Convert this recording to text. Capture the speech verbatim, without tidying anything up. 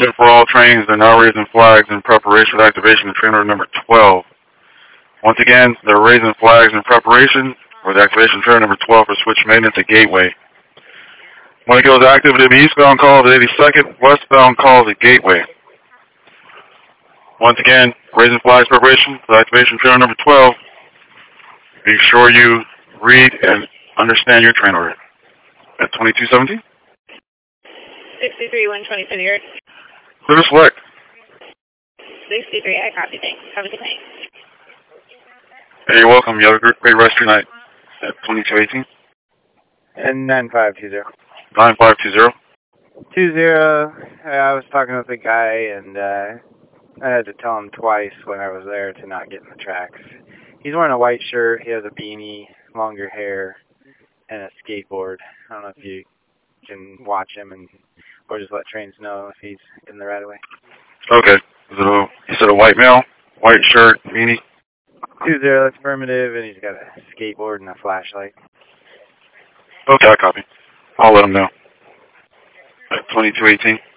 Attention for all trains, they're now raising flags in preparation for activation of train order number twelve. Once again, they're raising flags in preparation for the activation of train number twelve for switch maintenance at Gateway. When it goes active, it'll be eastbound calls at eighty-second, westbound calls at Gateway. Once again, raising flags preparation for activation of train number twelve. Be sure you read and understand your train order. At twenty-two seventeen? sixty-three, one twenty for New York. Clear to select. sixty-three, I copy, thanks. Have a good night. Hey, you're welcome. You have a great, great rest of your night. At twenty-two eighteen? And nine five two zero. nine five two zero. Two zero. I was talking with a guy, and uh, I had to tell him twice when I was there to not get in the tracks. He's wearing a white shirt. He has a beanie, longer hair, and a skateboard. I don't know if you can watch him and or just let trains know if he's in the right of way. Okay. Is it a, you said a white male, white shirt, beanie? Two zero, that's affirmative, and he's got a skateboard and a flashlight. Okay, I copy. I'll let him know. At twenty-two eighteen.